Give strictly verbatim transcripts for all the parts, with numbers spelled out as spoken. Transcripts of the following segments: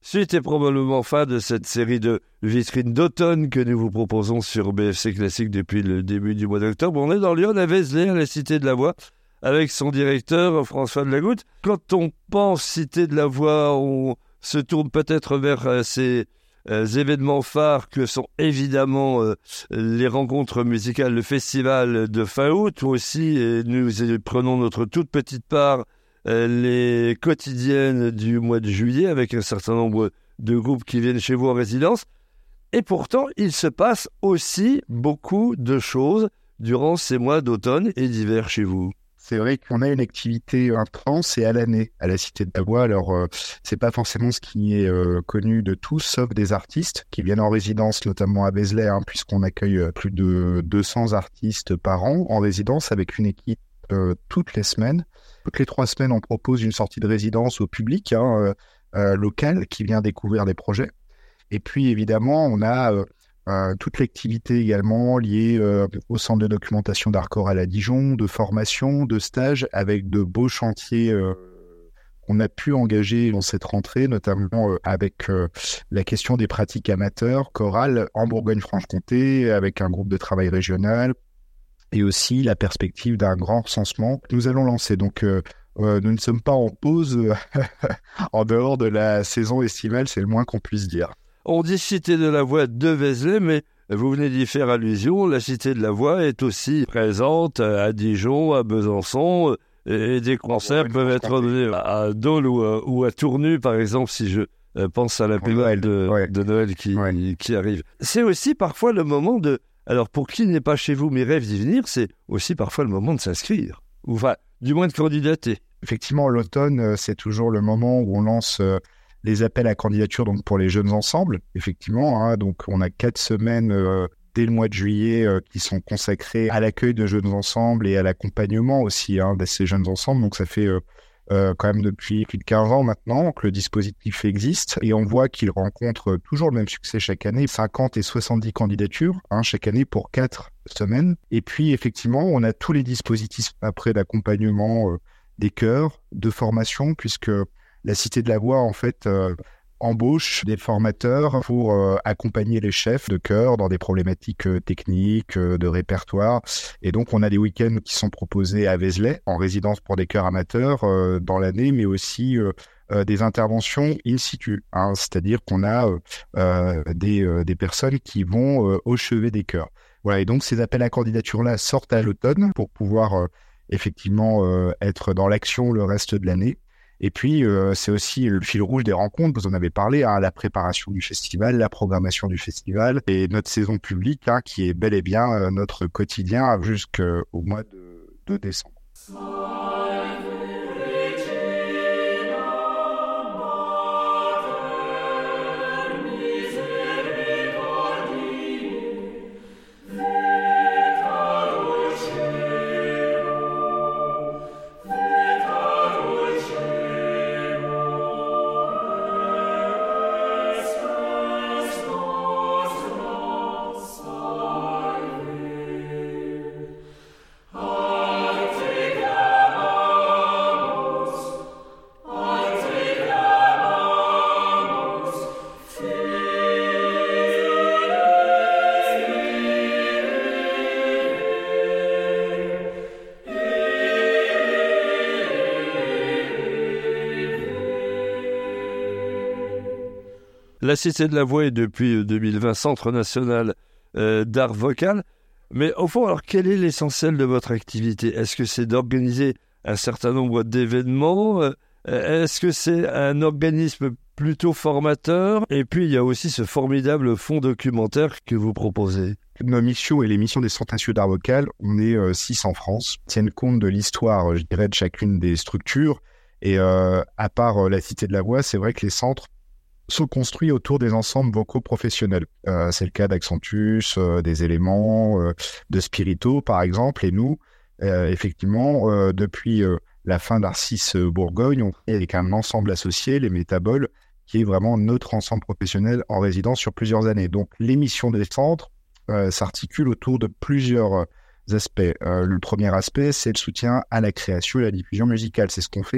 suite et probablement fin de cette série de vitrines d'automne que nous vous proposons sur B F C Classique depuis le début du mois d'octobre. On est dans Lyon, à Vézelay, à la Cité de la Voix, avec son directeur François Delagoutte. Quand on pense Cité de la Voix, on se tourne peut-être vers euh, ces euh, événements phares que sont évidemment euh, les rencontres musicales, le festival de fin août aussi, et nous y prenons notre toute petite part, euh, les quotidiennes du mois de juillet, avec un certain nombre de groupes qui viennent chez vous en résidence. Et pourtant, il se passe aussi beaucoup de choses durant ces mois d'automne et d'hiver chez vous. C'est vrai qu'on a une activité intense et à l'année à la Cité de la Voix. Alors, euh, c'est pas forcément ce qui est euh, connu de tous, sauf des artistes qui viennent en résidence, notamment à Vézelay, hein, puisqu'on accueille plus de deux cents artistes par an en résidence avec une équipe euh, toutes les semaines. Toutes les trois semaines, on propose une sortie de résidence au public hein, euh, euh, local qui vient découvrir des projets. Et puis, évidemment, on a... Euh, Euh, toute l'activité également liée euh, au centre de documentation d'art choral à Dijon, de formation, de stage, avec de beaux chantiers euh, qu'on a pu engager dans cette rentrée, notamment euh, avec euh, la question des pratiques amateurs chorales en Bourgogne-Franche-Comté, avec un groupe de travail régional, et aussi la perspective d'un grand recensement que nous allons lancer. Donc, euh, euh, nous ne sommes pas en pause en dehors de la saison estivale, c'est le moins qu'on puisse dire. On dit Cité de la Voix de Vézelay, mais vous venez d'y faire allusion. La Cité de la Voix est aussi présente à Dijon, à Besançon, et des concerts peuvent être donnés à Dole ou à, ou à Tournu, par exemple, si je pense à la période de, ouais. de Noël qui, ouais. qui arrive. C'est aussi parfois le moment de... Alors, pour qui n'est pas chez vous, mais rêve d'y venir, c'est aussi parfois le moment de s'inscrire, ou enfin, du moins de candidater. Effectivement, l'automne, c'est toujours le moment où on lance... Euh... les appels à candidature donc pour les jeunes ensembles, effectivement. Hein, donc, on a quatre semaines euh, dès le mois de juillet euh, qui sont consacrées à l'accueil de jeunes ensembles et à l'accompagnement aussi hein, de ces jeunes ensembles. Donc, ça fait euh, euh, quand même depuis plus de quinze ans maintenant que le dispositif existe et on voit qu'il rencontre toujours le même succès chaque année, cinquante et soixante-dix candidatures hein, chaque année pour quatre semaines. Et puis, effectivement, on a tous les dispositifs après d'accompagnement euh, des chœurs, de formation, puisque la Cité de la Voix, en fait, euh, embauche des formateurs pour euh, accompagner les chefs de chœur dans des problématiques euh, techniques, euh, de répertoire. Et donc, on a des week-ends qui sont proposés à Vézelay, en résidence pour des chœurs amateurs euh, dans l'année, mais aussi euh, euh, des interventions in situ. Hein, c'est-à-dire qu'on a euh, euh, des, euh, des personnes qui vont euh, au chevet des chœurs. Voilà, et donc, ces appels à candidature-là sortent à l'automne pour pouvoir euh, effectivement euh, être dans l'action le reste de l'année. Et puis, euh, c'est aussi le fil rouge des rencontres, vous en avez parlé, hein, la préparation du festival, la programmation du festival et notre saison publique, hein, qui est bel et bien euh, notre quotidien jusqu'au mois de, de décembre. La Cité de la Voix est depuis deux mille vingt Centre national euh, d'art vocal. Mais au fond, alors quel est l'essentiel de votre activité ? Est-ce que c'est d'organiser un certain nombre d'événements ? euh, Est-ce que c'est un organisme plutôt formateur ? Et puis, il y a aussi ce formidable fonds documentaire que vous proposez. Nos missions et les missions des centres nationaux d'art vocal, on est euh, six en France, tiennent compte de l'histoire, je dirais, de chacune des structures. Et euh, à part euh, la Cité de la Voix, c'est vrai que les centres sont construits autour des ensembles vocaux professionnels. Euh, c'est le cas d'Accentus, euh, des éléments, euh, de Spirito par exemple. Et nous, euh, effectivement, euh, depuis euh, la fin d'Arcis euh, Bourgogne, on est avec un ensemble associé, les Métaboles, qui est vraiment notre ensemble professionnel en résidence sur plusieurs années. Donc, les missions des centres euh, s'articulent autour de plusieurs aspects. Euh, le premier aspect, c'est le soutien à la création et à la diffusion musicale. C'est ce qu'on fait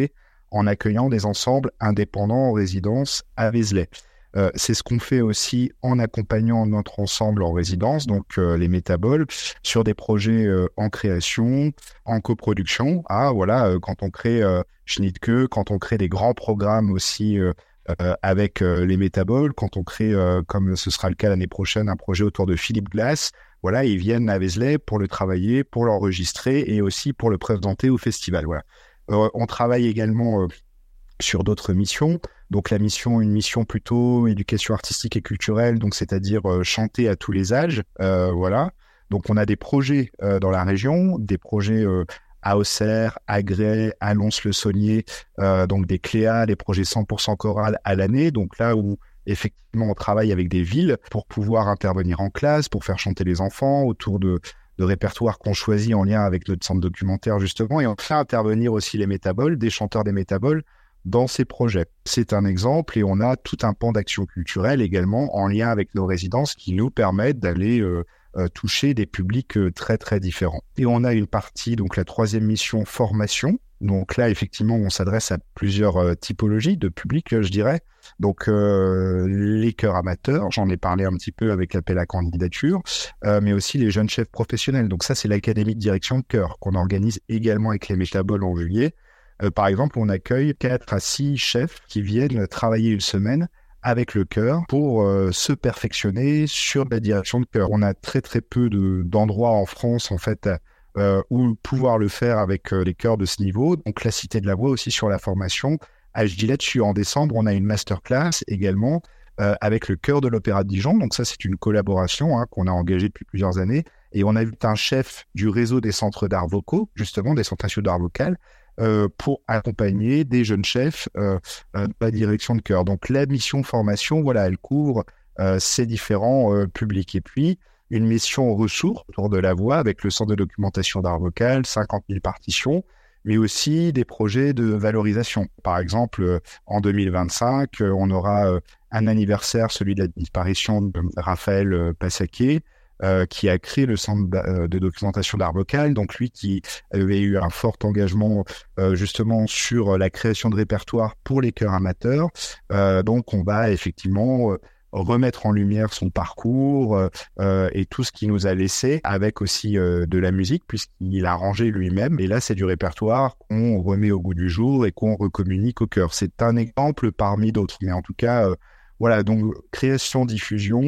en accueillant des ensembles indépendants en résidence à Vézelay. Euh, c'est ce qu'on fait aussi en accompagnant notre ensemble en résidence, donc euh, les Métaboles, sur des projets euh, en création, en coproduction. Ah, voilà, euh, quand on crée euh, Schnittke, quand on crée des grands programmes aussi euh, euh, avec euh, les Métaboles, quand on crée, euh, comme ce sera le cas l'année prochaine, un projet autour de Philippe Glass, voilà, ils viennent à Vézelay pour le travailler, pour l'enregistrer et aussi pour le présenter au festival. Voilà. Euh, on travaille également euh, sur d'autres missions. Donc la mission, une mission plutôt éducation artistique et culturelle, donc c'est-à-dire euh, chanter à tous les âges. Euh, voilà. Donc on a des projets euh, dans la région, des projets euh, à Auxerre, à Gray, à Lons-le-Saunier, euh, donc des Cléa, des projets cent pour cent chorales à l'année. Donc là où effectivement on travaille avec des villes pour pouvoir intervenir en classe, pour faire chanter les enfants autour de de répertoires qu'on choisit en lien avec notre centre documentaire justement, et on fait intervenir aussi les Métaboles, des chanteurs des Métaboles dans ces projets. C'est un exemple et on a tout un pan d'action culturelle également en lien avec nos résidences qui nous permettent d'aller euh, euh, toucher des publics euh, très très différents. Et on a une partie, donc la troisième mission, formation. Donc là, effectivement, on s'adresse à plusieurs euh, typologies de publics, euh, je dirais. Donc euh, les chœurs amateurs, j'en ai parlé un petit peu avec l'appel à candidature, euh, mais aussi les jeunes chefs professionnels. Donc ça, c'est l'académie de direction de chœur qu'on organise également avec les Métaboles en juillet. Euh, par exemple, on accueille quatre à six chefs qui viennent travailler une semaine avec le chœur pour euh, se perfectionner sur la direction de chœur. On a très très peu de, d'endroits en France en fait euh, où pouvoir le faire avec euh, les chœurs de ce niveau. Donc la Cité de la Voix aussi sur la formation. Ah, je dis là-dessus, en décembre, on a une masterclass également euh, avec le chœur de l'Opéra de Dijon. Donc ça, c'est une collaboration hein, qu'on a engagée depuis plusieurs années. Et on a eu un chef du réseau des centres d'art vocaux, justement des centres nationaux d'art vocal, Euh, pour accompagner des jeunes chefs euh, euh, de la direction de chœur. Donc la mission formation, voilà, elle couvre euh, ces différents euh, publics. Et puis une mission ressources autour de la voix avec le centre de documentation d'art vocal, cinquante mille partitions, mais aussi des projets de valorisation. Par exemple, euh, en deux mille vingt-cinq, euh, on aura euh, un anniversaire, celui de la disparition de Raphaël euh, Passaquet, Euh, qui a créé le centre de documentation d'art vocal, donc lui qui avait eu un fort engagement euh, justement sur la création de répertoires pour les chœurs amateurs. Euh, donc on va effectivement euh, remettre en lumière son parcours euh, et tout ce qu'il nous a laissé, avec aussi euh, de la musique puisqu'il a arrangé lui-même. Et là c'est du répertoire qu'on remet au goût du jour et qu'on recommunique au chœur. C'est un exemple parmi d'autres, mais en tout cas euh, voilà, donc création, diffusion,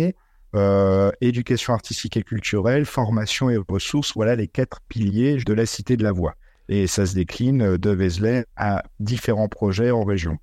Euh, éducation artistique et culturelle, formation et ressources, voilà les quatre piliers de la Cité de la Voix. Et ça se décline de Vézelay à différents projets en région.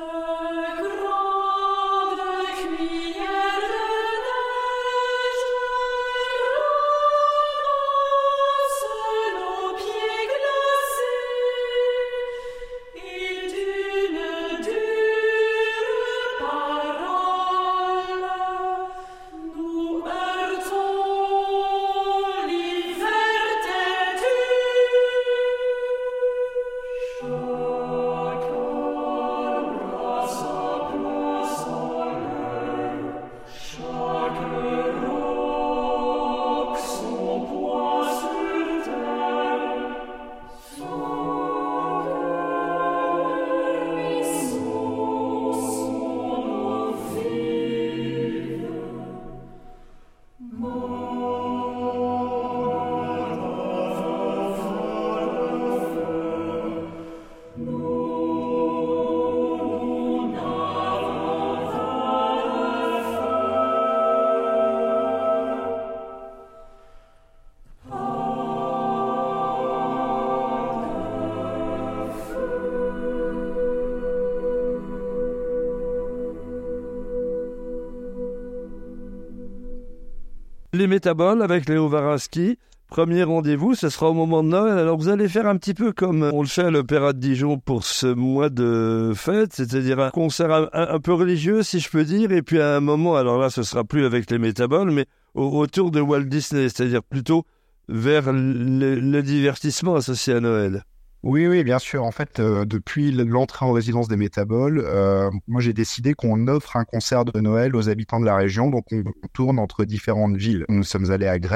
Les Métaboles avec Léo Waraski. Premier rendez-vous, ce sera au moment de Noël. Alors vous allez faire un petit peu comme on le fait à l'Opéra de Dijon pour ce mois de fête, c'est-à-dire un concert un, un peu religieux si je peux dire, et puis à un moment, alors là ce sera plus avec les Métaboles, mais au, autour de Walt Disney, c'est-à-dire plutôt vers le, le divertissement associé à Noël. Oui, oui, bien sûr. En fait, euh, depuis l'entrée en résidence des Métaboles, euh, moi j'ai décidé qu'on offre un concert de Noël aux habitants de la région. Donc on, on tourne entre différentes villes. Nous sommes allés à Gray,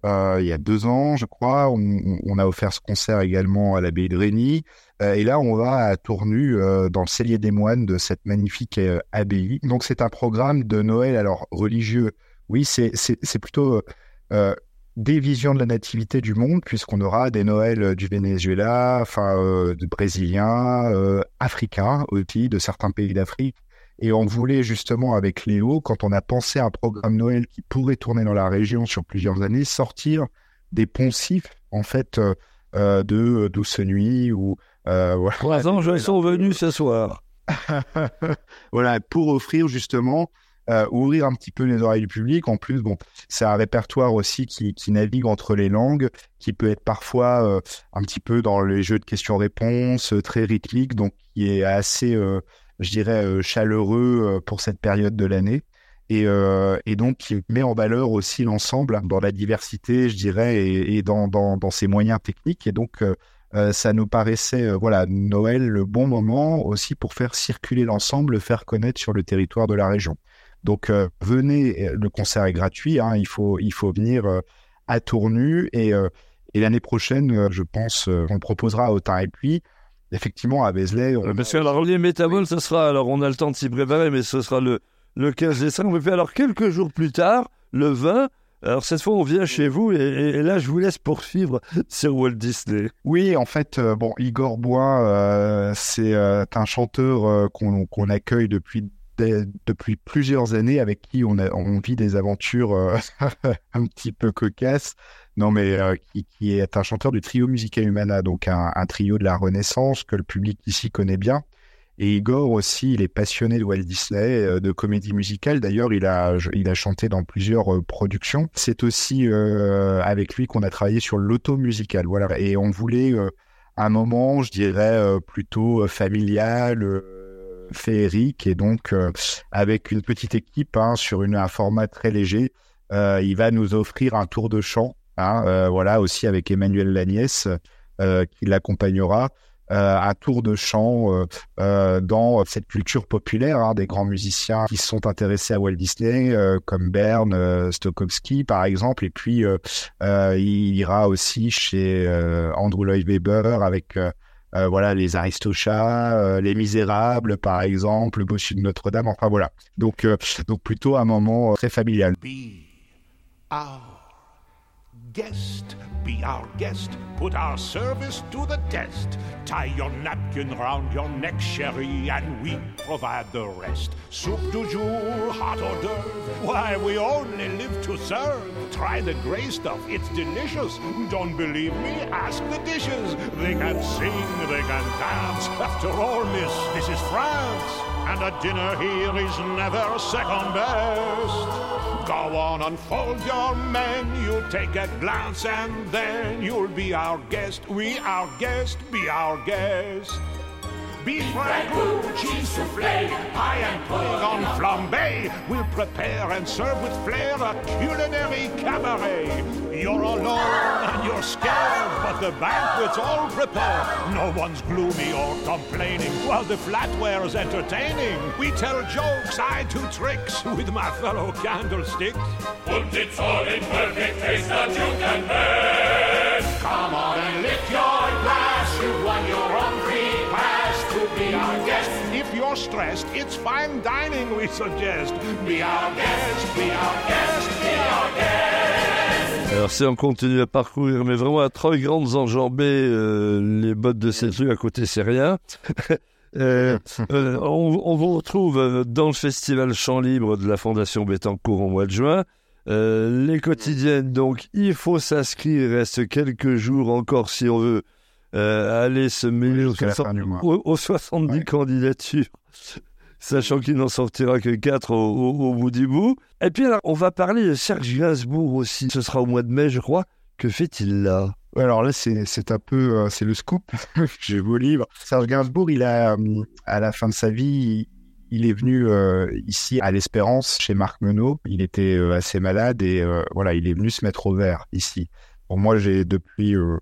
euh, il y a deux ans, je crois. On, on a offert ce concert également à l'abbaye de Régny. Euh, et là, on va à Tournu, euh, dans le cellier des moines de cette magnifique euh, abbaye. Donc, c'est un programme de Noël, alors religieux. Oui, c'est, c'est, c'est plutôt euh, des visions de la nativité du monde, puisqu'on aura des Noëls du Venezuela, enfin, euh, de brésiliens, euh, africains aussi, de certains pays d'Afrique. Et on voulait justement, avec Léo, quand on a pensé à un programme Noël qui pourrait tourner dans la région sur plusieurs années, sortir des poncifs, en fait, euh, euh, de Douce Nuit ou... Euh, voilà. Trois anges sont venus ce soir. Voilà, pour offrir justement, euh, ouvrir un petit peu les oreilles du public. En plus, bon, c'est un répertoire aussi qui, qui navigue entre les langues, qui peut être parfois euh, un petit peu dans les jeux de questions-réponses, euh, très rythmique, donc qui est assez... Euh, je dirais, euh, chaleureux euh, pour cette période de l'année. Et, euh, et donc, qui met en valeur aussi l'ensemble dans la diversité, je dirais, et, et dans, dans, dans ses moyens techniques. Et donc, euh, euh, ça nous paraissait, euh, voilà, Noël, le bon moment aussi pour faire circuler l'ensemble, le faire connaître sur le territoire de la région. Donc, euh, venez, le concert est gratuit, hein, il faut, il faut venir euh, à Tournu. Et, euh, et l'année prochaine, euh, je pense, euh, on le proposera à Autun et Puy. Effectivement, à Vézelay... On... Parce que alors, les métaboles, ce sera... Alors, on a le temps de s'y préparer, mais ce sera le, le quinze décembre. Et puis, alors, quelques jours plus tard, le vingt, alors cette fois, on vient chez vous. Et, et là, je vous laisse poursuivre sur Walt Disney. Oui, en fait, euh, bon, Igor Bois, euh, c'est euh, un chanteur euh, qu'on, qu'on accueille depuis, de, depuis plusieurs années, avec qui on, a, on vit des aventures euh, un petit peu cocasses. Non, mais euh, qui, qui est un chanteur du trio Musica Humana, donc un, un trio de la Renaissance que le public ici connaît bien. Et Igor aussi, il est passionné de Walt Disney, euh, de comédie musicale. D'ailleurs, il a, il a chanté dans plusieurs euh, productions. C'est aussi euh, avec lui qu'on a travaillé sur l'auto musical. Voilà. Et on voulait euh, un moment, je dirais, euh, plutôt familial, euh, féerique, et donc euh, avec une petite équipe hein, sur une, un format très léger. Euh, il va nous offrir un tour de chant. Hein, euh, voilà, aussi avec Emmanuel Lagnès euh, qui l'accompagnera, euh, un tour de chant euh, euh, dans cette culture populaire hein, des grands musiciens qui sont intéressés à Walt Disney, euh, comme Bern, euh, Stokowski par exemple, et puis euh, euh, il ira aussi chez euh, Andrew Lloyd Webber avec euh, euh, voilà les Aristochats, euh, les Misérables par exemple, le Bossu de Notre-Dame, enfin voilà. Donc euh, donc plutôt un moment très familial. Be our guest, be our guest, put our service to the test. Tie your napkin round your neck, chérie, and we provide the rest. Soup du jour, hot hors d'oeuvre, why we only live to serve. Try the gray stuff, it's delicious. Don't believe me? Ask the dishes. They can sing, they can dance. After all, miss, this is France, and a dinner here is never second best. Go on, unfold your menu, take a glance, and then you'll be our guest. We our guest, be our guest. Beef ragout, cheese soufflé, pie and pudding on flambé. We'll prepare and serve with flair a culinary cabaret. You're alone and you're scared, but the banquet's all prepared. No one's gloomy or complaining while the flatware's entertaining. We tell jokes, I do tricks with my fellow candlesticks. Und it's all in perfect taste that you can make. Come on and lift your glass, you've won your own free pass to be our guest. If you're stressed, it's fine dining we suggest. Be our guest, be our guest, be our guest. Alors si on continue à parcourir, mais vraiment à trois grandes enjambées, euh, les bottes de cette rue à côté, c'est rien. euh, euh, on, on vous retrouve dans le festival Chant Libre de la Fondation Bettencourt au mois de juin. Euh, les quotidiennes, donc il faut s'inscrire, il reste quelques jours encore si on veut euh, aller se mêler oui, aux, aux, aux soixante-dix ouais. candidatures, sachant qu'il n'en sortira que quatre au, au, au bout du bout. Et puis alors, on va parler de Serge Gainsbourg aussi, ce sera au mois de mai je crois. Que fait-il là? Alors là, c'est, c'est un peu, euh, c'est le scoop, j'ai vos livres. Serge Gainsbourg, il a, à la fin de sa vie, il est venu euh, ici à l'Espérance chez Marc Menot. Il était euh, assez malade et euh, voilà, il est venu se mettre au vert ici. Bon, moi, j'ai depuis euh,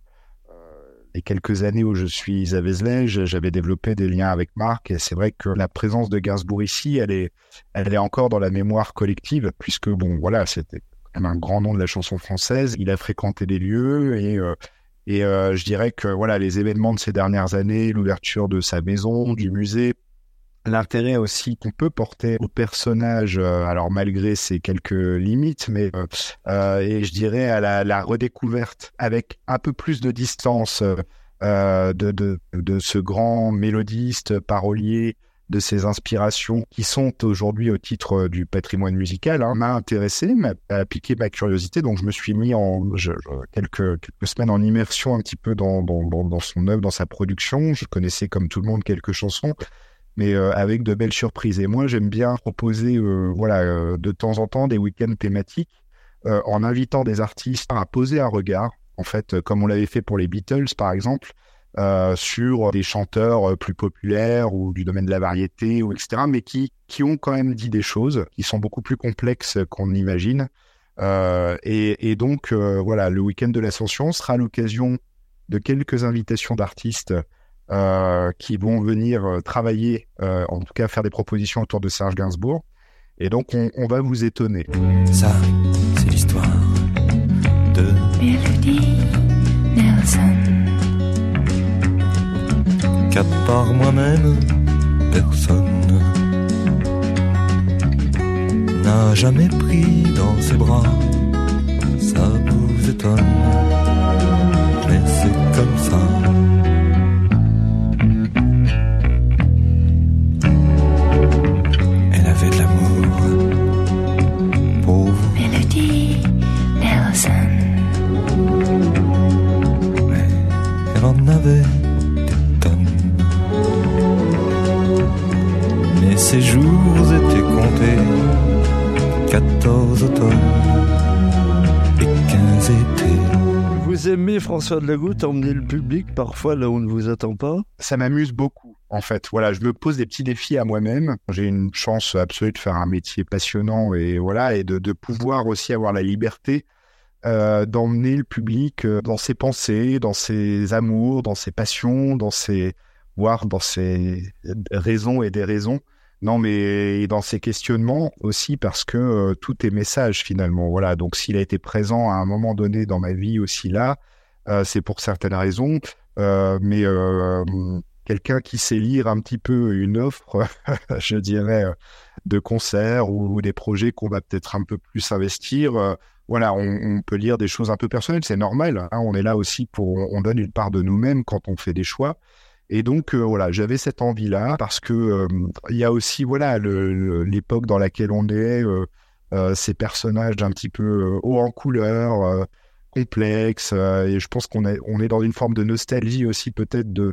les quelques années où je suis à Vézelay, j'avais développé des liens avec Marc et c'est vrai que la présence de Gainsbourg ici, elle est, elle est encore dans la mémoire collective puisque bon, voilà, c'était un grand nom de la chanson française. Il a fréquenté les lieux et euh, et euh, je dirais que voilà, les événements de ces dernières années, l'ouverture de sa maison, du musée, l'intérêt aussi qu'on peut porter au personnage, euh, alors malgré ses quelques limites, mais euh, euh, et je dirais à la, la redécouverte avec un peu plus de distance euh, de, de, de ce grand mélodiste, parolier, de ses inspirations qui sont aujourd'hui au titre du patrimoine musical, hein, m'a intéressé, m'a, m'a piqué ma curiosité, donc je me suis mis en je, je, quelques, quelques semaines en immersion un petit peu dans, dans, dans, dans son œuvre, dans sa production. Je connaissais comme tout le monde quelques chansons, mais euh, avec de belles surprises. Et moi, j'aime bien proposer euh, voilà, euh, de temps en temps des week-ends thématiques euh, en invitant des artistes à poser un regard, en fait, euh, comme on l'avait fait pour les Beatles, par exemple, euh, sur des chanteurs plus populaires ou du domaine de la variété, ou et cetera, mais qui, qui ont quand même dit des choses qui sont beaucoup plus complexes qu'on imagine. Euh, et, et donc, euh, voilà, le week-end de l'Ascension sera l'occasion de quelques invitations d'artistes Euh, qui vont venir euh, travailler, euh, en tout cas faire des propositions autour de Serge Gainsbourg. Et donc, on, on va vous étonner. Ça, c'est l'histoire de Mélodie Nelson. Qu'à part moi-même, personne n'a jamais pris dans ses bras. Ça vous étonne, mais c'est comme ça. De l'amour pour vous. Mélodie Nelson. Mais elle en avait des tonnes. Mais ses jours étaient comptés. Quatorze automnes et quinze étés. Vous aimez, François de la Goutte, emmener le public parfois là où on ne vous attend pas ? Ça m'amuse beaucoup, en fait. Voilà, je me pose des petits défis à moi-même. J'ai une chance absolue de faire un métier passionnant et voilà, et de, de pouvoir aussi avoir la liberté euh, d'emmener le public euh, dans ses pensées, dans ses amours, dans ses passions, dans ses voire dans ses raisons et déraisons. Non, mais dans ses questionnements aussi, parce que euh, tout est message finalement. Voilà, donc s'il a été présent à un moment donné dans ma vie aussi là, euh, c'est pour certaines raisons. Euh, mais euh, quelqu'un qui sait lire un petit peu une offre, je dirais, de concerts ou, ou des projets qu'on va peut-être un peu plus investir, euh, voilà, on, on peut lire des choses un peu personnelles, c'est normal. Hein, on est là aussi pour, on donne une part de nous-mêmes quand on fait des choix. Et donc, euh, voilà, j'avais cette envie-là parce que euh, il y a aussi, voilà, le, le, l'époque dans laquelle on est, euh, euh, ces personnages un petit peu euh, haut en couleur, euh, complexes, euh, et je pense qu'on est, on est dans une forme de nostalgie aussi peut-être de,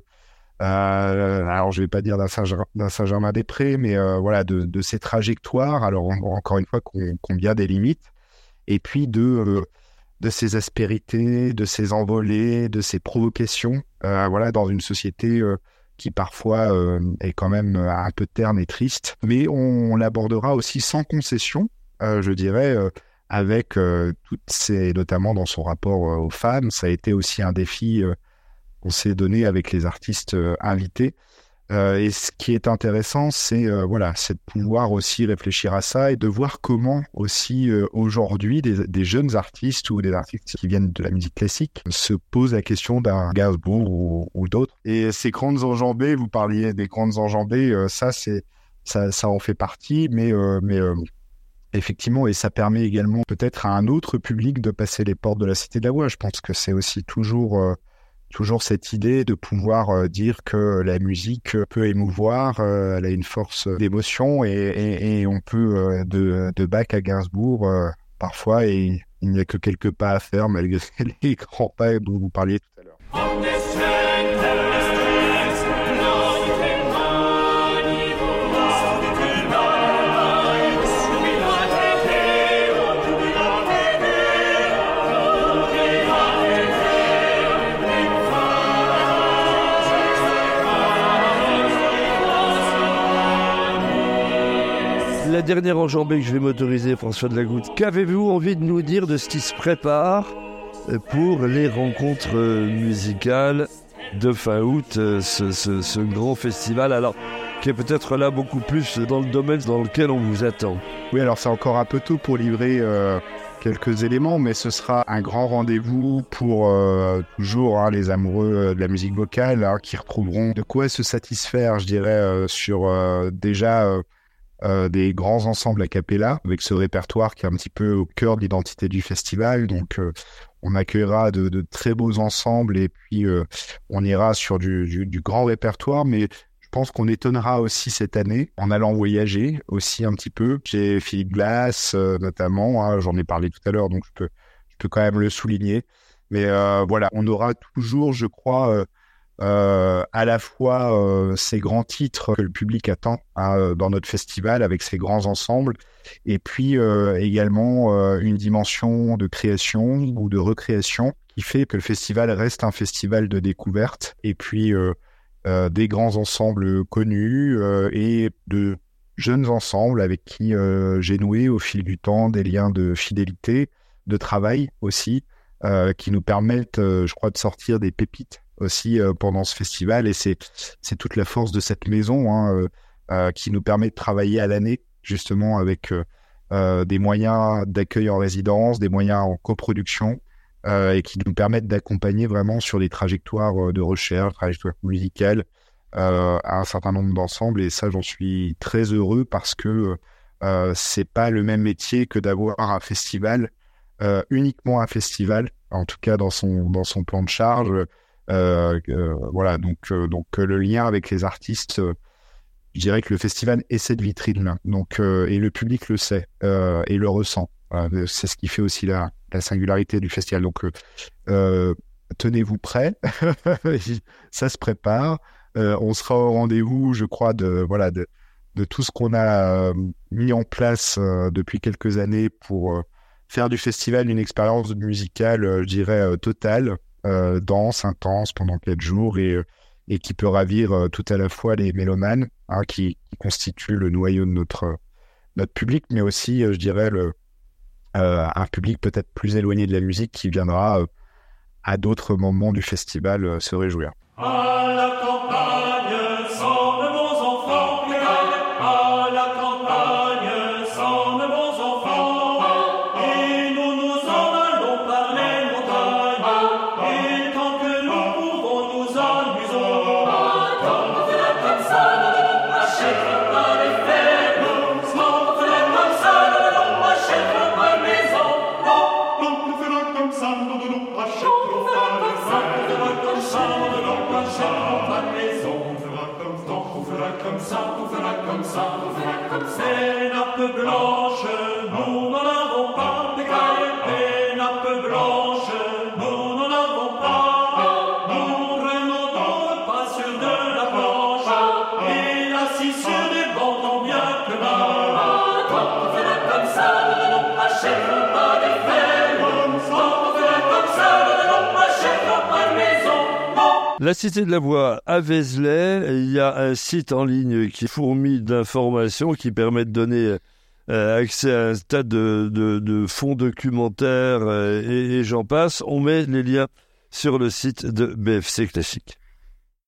euh, alors je vais pas dire d'un, Saint, d'un Saint-Germain-des-Prés, mais euh, voilà, de, de ces trajectoires, alors en, encore une fois, qu'on, qu'on bien des limites, et puis de... Euh, de ses aspérités, de ses envolées, de ses provocations, euh, voilà, dans une société euh, qui parfois euh, est quand même un peu terne et triste. Mais on, on l'abordera aussi sans concession, euh, je dirais, euh, avec euh, toutes ces, notamment dans son rapport euh, aux femmes. Ça a été aussi un défi euh, qu'on s'est donné avec les artistes euh, invités. Euh, et ce qui est intéressant, c'est euh, voilà, c'est de pouvoir aussi réfléchir à ça et de voir comment aussi euh, aujourd'hui des, des jeunes artistes ou des artistes qui viennent de la musique classique se posent la question d'un Gainsbourg ou, ou d'autres. Et ces grandes enjambées, vous parliez des grandes enjambées, euh, ça c'est ça, ça en fait partie, mais euh, mais euh, effectivement, et ça permet également peut-être à un autre public de passer les portes de la Cité de la Voix. Je pense que c'est aussi toujours euh, Toujours cette idée de pouvoir euh, dire que la musique peut émouvoir, euh, elle a une force d'émotion et, et, et on peut, euh, de, de Bach à Gainsbourg, euh, parfois, et il n'y a que quelques pas à faire malgré les grands pas dont vous parliez tout à l'heure. La dernière enjambée que je vais m'autoriser, François de la Goutte, qu'avez-vous envie de nous dire de ce qui se prépare pour les rencontres musicales de fin août, ce, ce, ce grand festival, alors qui est peut-être là beaucoup plus dans le domaine dans lequel on vous attend? Oui, alors c'est encore un peu tôt pour livrer euh, quelques éléments, mais ce sera un grand rendez-vous pour euh, toujours hein, les amoureux de la musique vocale hein, qui retrouveront de quoi se satisfaire, je dirais, euh, sur euh, déjà euh, euh, des grands ensembles a cappella, avec ce répertoire qui est un petit peu au cœur de l'identité du festival. Donc, euh, on accueillera de, de très beaux ensembles et puis euh, on ira sur du, du, du grand répertoire, mais je pense qu'on étonnera aussi cette année en allant voyager aussi un petit peu. J'ai Philippe Glass euh, notamment, hein, j'en ai parlé tout à l'heure, donc je peux, je peux quand même le souligner. Mais euh, voilà, on aura toujours, je crois, euh, euh, à la fois euh, ces grands titres que le public attend hein, dans notre festival avec ces grands ensembles, et puis euh, également euh, une dimension de création ou de recréation qui fait que le festival reste un festival de découverte. Et puis euh, Euh, des grands ensembles connus euh, et de jeunes ensembles avec qui euh, j'ai noué au fil du temps des liens de fidélité, de travail aussi, euh, qui nous permettent, euh, je crois, de sortir des pépites aussi euh, pendant ce festival. Et c'est, c'est toute la force de cette maison hein, euh, euh, qui nous permet de travailler à l'année, justement, avec euh, euh, des moyens d'accueil en résidence, des moyens en coproduction, Euh, et qui nous permettent d'accompagner vraiment sur des trajectoires euh, de recherche, trajectoires musicales, euh, à un certain nombre d'ensembles. Et ça, j'en suis très heureux parce que euh, c'est pas le même métier que d'avoir un festival, euh, uniquement un festival, en tout cas dans son dans son plan de charge. Euh, euh, voilà, donc euh, donc euh, le lien avec les artistes. Euh, je dirais que le festival est cette vitrine-là. Donc euh, et le public le sait euh, et le ressent. Voilà, c'est ce qui fait aussi la la singularité du festival. Donc, euh, euh, tenez-vous prêts. Ça se prépare. Euh, on sera au rendez-vous, je crois, de voilà de, de tout ce qu'on a euh, mis en place euh, depuis quelques années pour euh, faire du festival une expérience musicale, euh, je dirais, euh, totale, euh, dense, intense, pendant quatre jours et, euh, et qui peut ravir euh, tout à la fois les mélomanes, hein, qui, qui constituent le noyau de notre, notre public, mais aussi, euh, je dirais, le Euh, un public peut-être plus éloigné de la musique qui viendra euh, à d'autres moments du festival euh, se réjouir. À la campagne, sans de bons enfants, à la campagne, sans de bons enfants, et nous nous en allons par les montagnes, et tant que nous pouvons nous amusons, quand on fait comme ça, nous n'achèterons pas les fers, quand on fait comme ça, nous n'achèterons pas les maisons, quand on fait comme ça, nous n'achèterons pas les fers, comme ça, on fera comme ça, on fera comme ça, on fera comme ça. Les nappes blanches, nous n'en avons pas. Les nappes blanches, nous n'en avons pas. Nous prenons ton repas sur de la planche et assis sur des bancs tant bien que mal. Quand on fera comme ça, nous n'achèterons pas des fers. Quand on fera comme ça, nous n'achèterons pas de maison. La Cité de la Voix à Vézelay, il y a un site en ligne qui fourmille d'informations qui permet de donner euh, accès à un tas de, de, de fonds documentaires euh, et, et j'en passe. On met les liens sur le site de B F C Classique.